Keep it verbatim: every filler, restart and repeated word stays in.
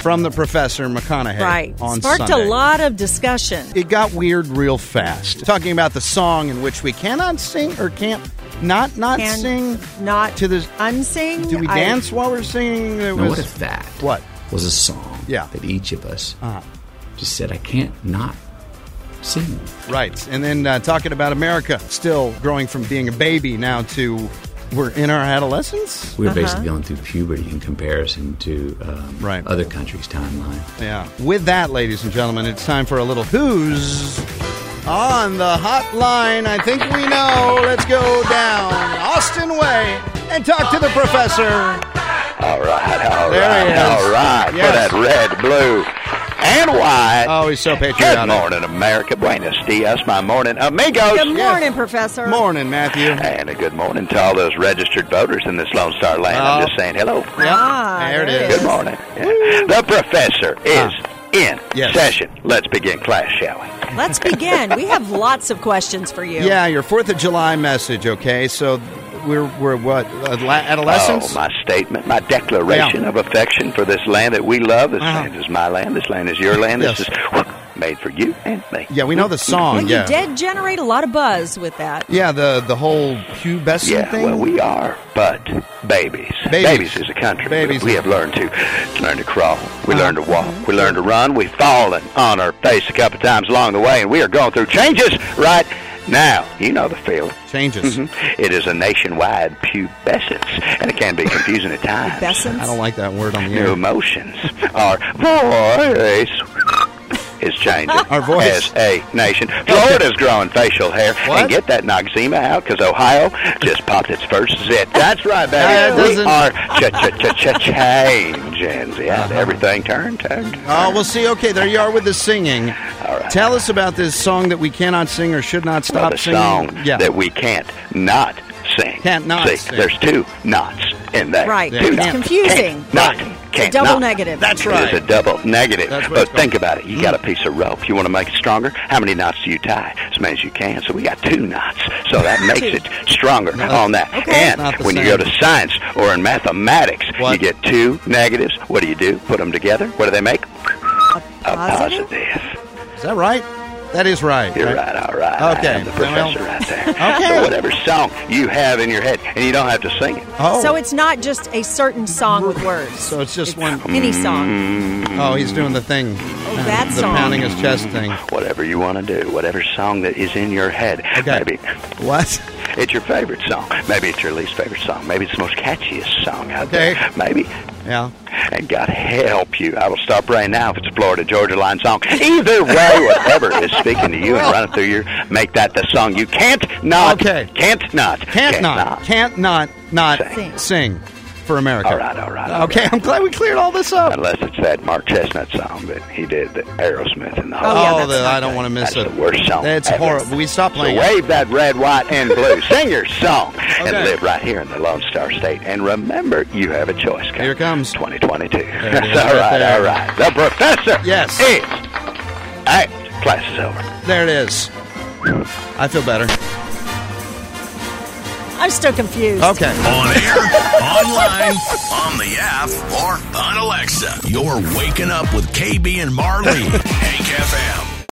from the Professor McConaughey Right. on Sparked Sunday. a lot of discussion. It got weird real fast. Talking about the song in which we cannot sing or can't not not Can sing not to the unsing. Do we I- dance while we're singing? It Now, was, what if that What? was a song Yeah. that each of us Uh-huh. just said, I can't not sing? Right. And then uh, talking about America still growing from being a baby now to we're in our adolescence. We're Uh-huh. basically going through puberty in comparison to um, Right. other countries' timeline. Yeah. With that, ladies and gentlemen, it's time for a little Who's on the Hotline. I think we know. Let's go down Austin Way and talk to the Professor. All right, all There right, he is. all right. Yes. For that red, blue, and white. Oh, he's so Good patriotic. morning, America. Buenos dias, my morning amigos. Good morning, Professor. Morning, Matthew. And a good morning to all those registered voters in this Lone Star land. Oh. I'm just saying hello. Yep. Ah, there it there it is. Good morning. Yeah. The professor is Ah. in Yes. session. Let's begin class, shall we? Let's begin. We have lots of questions for you. Yeah, your fourth of July message, okay? So we're, we're what, adolescents? Oh, my statement, my declaration Yeah. of affection for this land that we love. This Uh-huh. land is my land. This land is your land. This Yes. is made for you and me. Yeah, we know the song, Well, you yeah. did generate a lot of buzz with that. Yeah, the, the whole pubescent Yeah, thing. well, we are, but babies. Babies. is a country. Babies. We have learned to learn to crawl. We Uh-huh. learn to walk. We learn to run. We've fallen on our face a couple times along the way, and we are going through changes right now. You know the feeling. Changes. Mhm. It is a nationwide pubescence, and it can be confusing at times. Pubescence? I don't like that word on the New air. emotions. Our voice is changing Our voice. as a nation. Florida's growing facial hair. What? And get that Noxzema out, because Ohio just popped its first zit. That's right, baby. That we doesn't- are ch-ch-ch-changing. Yeah, Uh-huh. everything turned, turned. Oh, we'll see. Okay, there you are with the singing. All right. Tell us about this song that we cannot sing or should not Well, stop the singing. song yeah. that we can't not sing. Can't not See, sing. there's two knots in there. Right. Yeah. Two It's knots. confusing. Can't not. Right. Can't double not. negative. That's It right. is a double negative. That's what But it's think called. about it. You got a piece of rope. You want to make it stronger? How many knots do you tie? As many as you can. So we got two knots. So that makes it stronger on that. Okay. And Not the when you same. go to science or in mathematics, What? you get two negatives. What do you do? Put them together. What do they make? A Positive? positive. Is that right? That is right. You're right, all right. Okay. I am the professor Well, right there. okay. So whatever song you have in your head, and you don't have to sing it. Oh, So it's not just a certain song with words. so it's just one. Any song. Oh, he's doing the thing. Oh, that the song. pounding his chest thing. Whatever you want to do, whatever song that is in your head. Okay. Maybe What? it's your favorite song. Maybe it's your least favorite song. Maybe it's the most catchiest song out Okay. there. Maybe. Yeah. And God help you. I will stop right now if it's a Florida Georgia Line song. Either way, whatever is speaking to you and running through your, make that the song you can't not. Okay. Can't not. Can't, not, Can't not not Sing. sing for America. All right, all right. all Okay, right. I'm glad we cleared all this up. Unless it's that Mark Chestnut song that he did, the Aerosmith and the whole. Oh, yeah, Oh, that's the, not I don't want to miss That's it. the worst song That's ever. horrible. We stopped So playing it. wave that red, white, and blue. Sing your song and Okay. live right here in the Lone Star State. And remember, you have a choice. Coming. Here it comes. twenty twenty-two. it That's is, all right right, there. all right. The professor Yes. is out. Class is over. There it is. I feel better. I'm still confused. Okay. On air, online, on the app, or on Alexa. You're waking up with K B and Marlene. Hank F M.